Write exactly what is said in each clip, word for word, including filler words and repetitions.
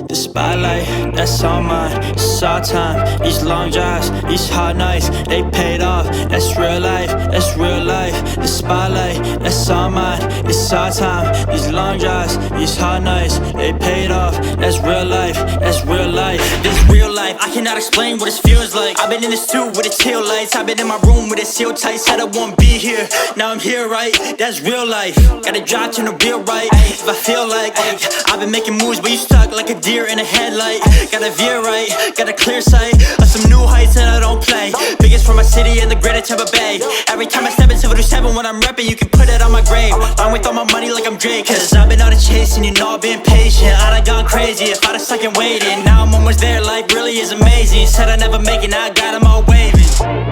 The spotlight, that's all mine. It's our time. These long drives, these hard nights, they paid off. That's real life, that's real life. The spotlight, that's all mine. It's our time. These long drives, these hard nights, they paid off. That's real life, that's real life. This real life, I cannot explain what it feels like. I've been in the stew with the tail lights. I've been in my room with it sealed tight. Said I won't be here, now I'm here, right? That's real life. Gotta drive to the real right. If I feel like, ay, I've been making moves, but you stuck like a deer in a headlight. Gotta veer right, got a clear sight of some new heights that I don't play. Biggest from my city in the greater Tampa Bay. Every time I step into seven two seven when I'm repping, you can put it on my grave. Along with all my money like I'm Drake. Cause I've been out of chasing, you know I've been patient. I'd have gone crazy if I'd have stuck and waited. Now I'm almost there, life really is amazing. Said I'd never make it, now I got them all waving.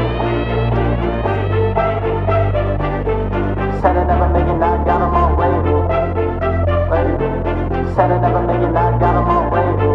Said I'd never make it, now I got them all waving. Said I'd never make it, now I got them all waving.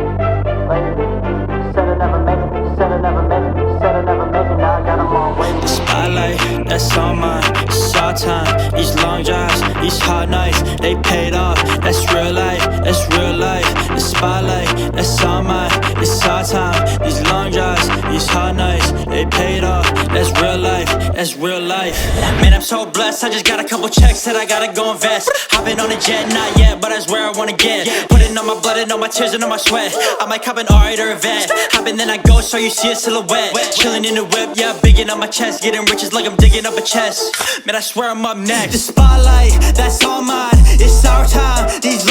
Said I'd never make it, said I'd never make it, said I'd never make it, now I got them all waving. The spotlight, that's all mine, it's our time. These long drives, these hard nights, they paid off. That's real life, that's real life. The spotlight, that's all mine, it's our time. These long drives, these hard nights, they paid off. That's real life, that's real life. Man, I'm so blessed, I just got a couple checks that I gotta go invest. Hopping on a jet, not yet, but that's where I wanna get. Putting on my blood and on my tears and on my sweat. I might cop an R eight or a vet. Hopping then I go, so you see a silhouette. Chilling in the whip, yeah, bigging on my chest. Getting riches like I'm digging up a chest. Man, I swear I'm up next. The spotlight, that's all mine, it's our time. These